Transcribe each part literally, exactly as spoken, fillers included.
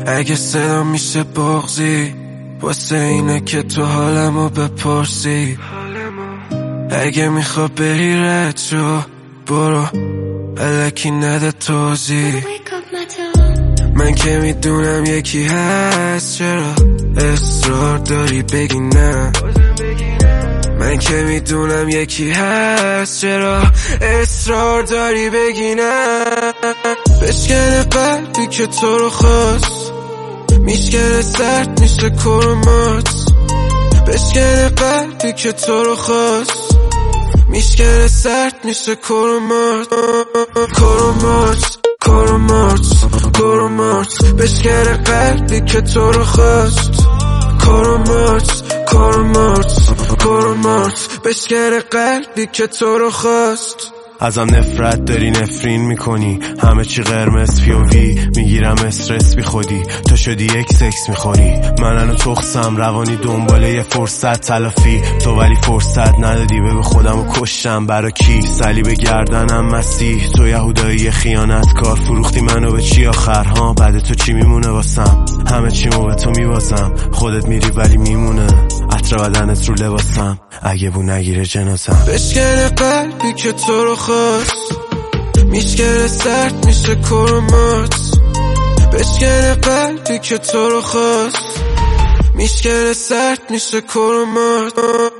اگه صدا میشه بغضی واسه اینه که تو حالمو بپرسی. اگه میخوا بری رد شو برو الکی نده توضیح. من که میدونم یکی هست چرا اصرار داری بگی نه. من که میدونم یکی هست چرا اصرار داری بگی نه. بشکنه قلبی که تو رو خواست میشکنه سرد میشه کرمات. بشکنه قلبی که تو رو خواست میشکنه سرد میشه کرمات. کرمات کرمات کرمات بشکنه قلبی که تو رو خواست. کرمات کرمات کرمات بشکنه قلبی که تو رو خواست. ازم نفرت داری نفرین میکنی، همه چی قرمز پیووی میگیرم استرس بی خودی، تو شدی یک سکس میخوری. من هنو تخصم روانی دنباله یه فرصت تلافی، تو ولی فرصت ندادی بگو خودمو کشتم برا کی. صلیب گردنم مسیح تو یهودایی خیانتکار، فروختی منو به چی آخر ها؟ بعد تو چی میمونه واسم؟ همه چیمو به تو میبازم، خودت میری ولی میمونه عطر بدنت رو لباسم، اگه بو نگیره جنازم. بشکنه قلبی که تو رو خواست میشکنه سرد میشه کرمات. بشکنه قلبی که تو رو خواست میشکنه سرد میشه کرمات.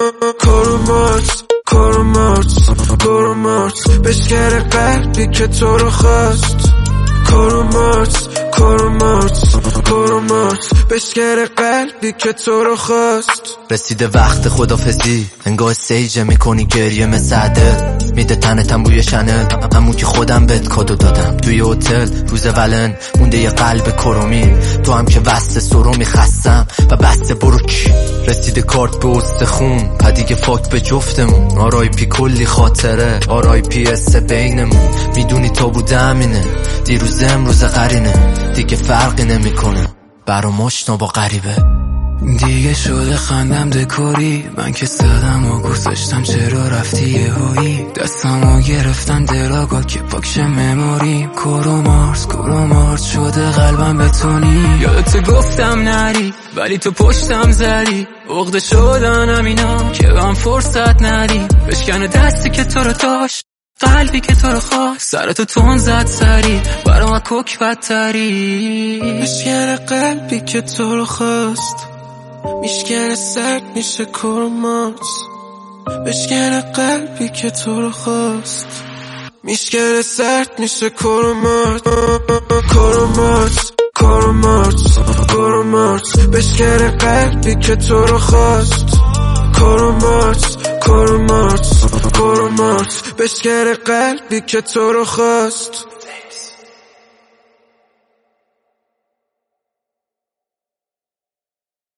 کرمات کرمات کرمات بشکنه قلبی که تو رو خواست. کرمات کرمات کرمات بشکنه قلبی که تو رو خواست. رسیده وقت خدافزی، انگاه سیجه میکنی گریه مثل عدل، میده تنتم بوی شنل، همون که خودم بهت کادو دادم توی هتل روز ولن. مونده یه قلب کرومی، تو هم که وسط سرومی خستم و بسته برو کی. رسیده کارت به استخون پدیگه فاک به جفتمون، آرای پی کلی خاطره آرای پی اس بینمون. میدونی تا بوده همینه، دیروز امروز قرینه، دیگه فرقی نمیکنه برام آشنا با غریبه. دیگه شده خندم دکوری، من که صدم و گذاشتم چرا رفتی یهویی. دستم و گرفتن دلاگا که پاکش مموری. کرو مارس کرو مارس شده قلبم بتونی. یادت گفتم نری ولی تو پشتم زدی، عقده شدن همینا که هم فرصت ندی. بشکنه دستی که تو رو داشت، قلبی که تو رو خواست، سرتو تون زد سری برام کوک بدتری. بشکنه قلبی که تو رو خواست میشکنه سرد میشه کرمات. بشکنه قلبی که تو رو خواست میشکنه سرد میشه کرمات. کرمات کرمات کرمات بشکنه قلبی که تو رو خواست. کرمات کرمات کرمات بشکنه قلبی که تو رو خواست.